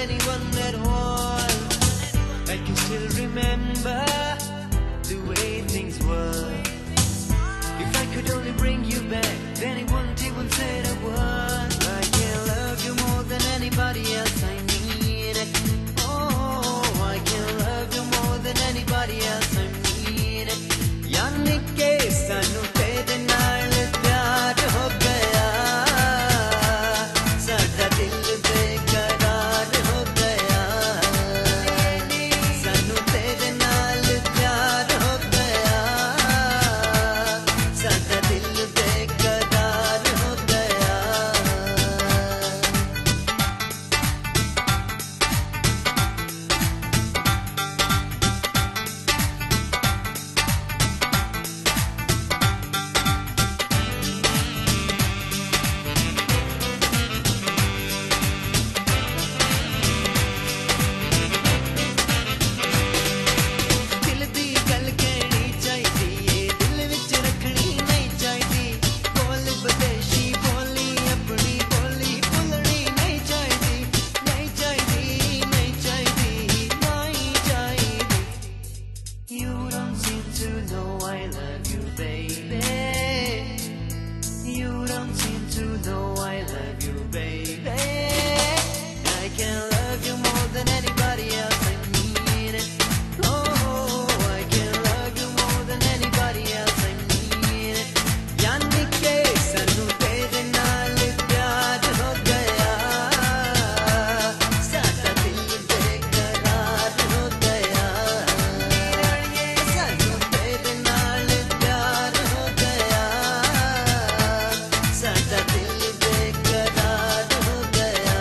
anyone at all. I can still remember the way things were. If I could only bring you back, then it wouldn't even say a word. I can love you more than anybody else, I need it. Oh, I can love you more than anybody else, I need it. यानी के सानू तेरे नाल प्यार हो गया, साडा दिल बेकरार हो गया. सानू तेरे नाल प्यार हो गया, साडा दिल बेकरार हो गया. दिल दी गल कहनी चाहिदी ए, दिल विच रखनी नहीं चाहिदी. बोल बदेशी बोली अपनी बोली भुलनी नहीं चाहिदी, नहीं चाहिदी, नहीं चाहिदी, नहीं चाहिदी. You don't seem to know I love you, baby. You don't seem to know I love you, baby. I can love you more than anybody else, I mean it. Oh, I can love you more than anybody else, I mean it. यानी के सानू तेरे नाल प्यार हो गया, साडा दिल बेकरार हो गया. सानू तेरे नाल प्यार हो गया, साडा दिल बेकरार हो गया.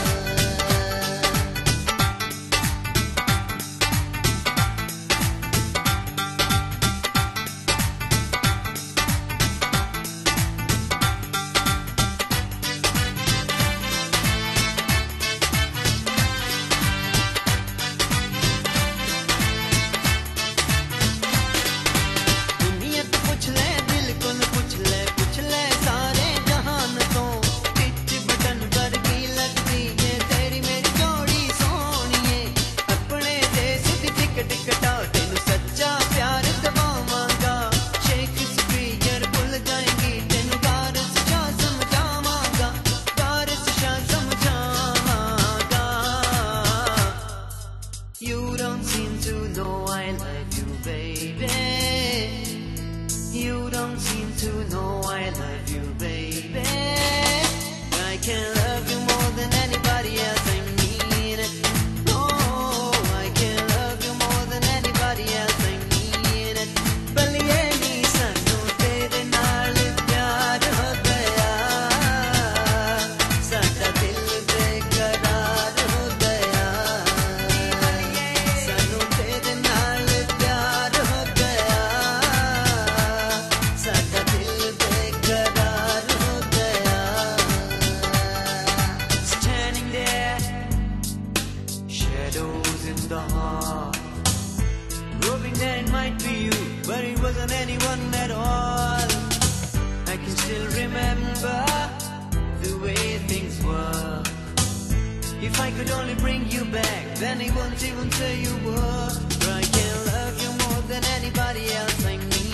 दुनिया तो पूछ ले, बिल्कुल पूछ ले सारे जहान तो. टिच बटन वर्गी लगदी है तेरी मेरी जोड़ी सोहणीए. अपने देश दी टिकट कटा तेनू सच्चा प्यार दवावांगा. शेक्सपियर भुल जाएंगी तेनू वारिस शाह समझावांगा, वारिस Shah समझावांगा. You don't seem to know I love you, baby. You don't seem to know I love you, baby. I can love you more than anybody else, I mean it. Oh, I can love you more than anybody else, I mean it. बलिए नी सानू तेरे नाल प्यार हो गया, साडा दिल बेकरार हो गया. सानू तेरे नाल प्यार हो गया, साडा दिल बेकरार हो गया. Standing there, shadows in the heart, hoping that it might be you, but it wasn't anyone at all. I can still remember the way things were. If I could only bring you back, then it won't even say you were. I can love you more than anybody else, I mean